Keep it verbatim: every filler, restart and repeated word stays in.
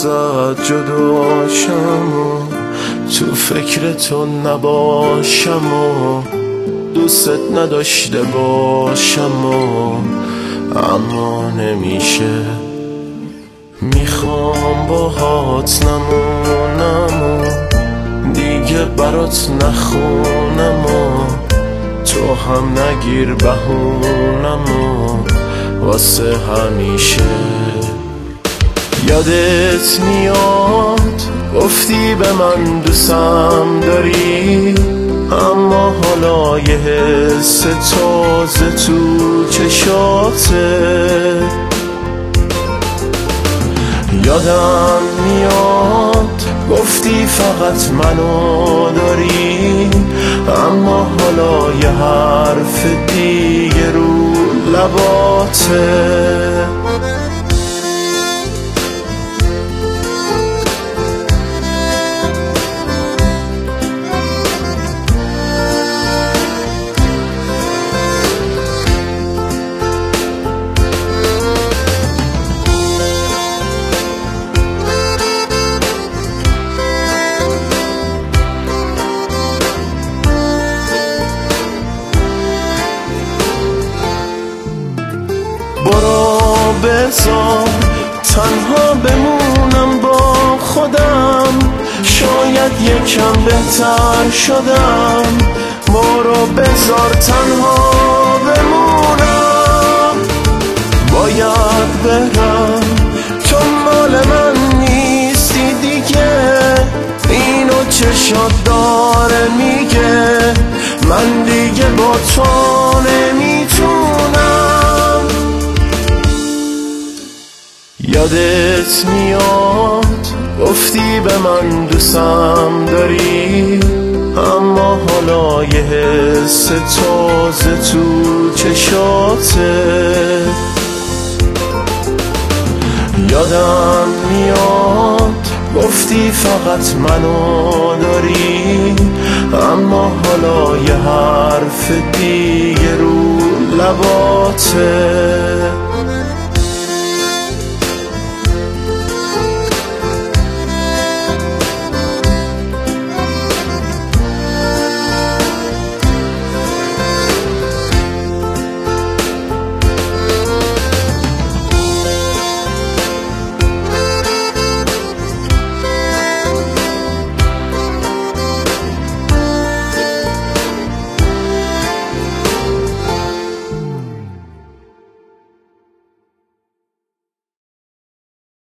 ازت جداشم و تو فکر تو نباشم و دوست نداشته باشم و اما نمیشه. میخوام باهات نمونم و دیگه برات نخونم و تو هم نگیر بهونم و واسه همیشه. یادت میاد گفتی به من دوستم داری، اما حالا یه حس تازه تو چشاته. یادم میاد گفتی فقط منو داری، اما حالا یه حرف دیگه رو لباته. برو بذار تنها بمونم با خودم، شاید یکم بهتر شدم. برو بذار تنها بمونم، باید برم، تو مال من نیستی دیگه. اینو چشات داره میگه، من دیگه با تو نمیتونم. یادت میاد گفتی به من دوستم داری، اما حالا یه حس تازه تو چشاته. یادم میاد گفتی فقط منو داری، اما حالا یه حرف دیگه رو لباته.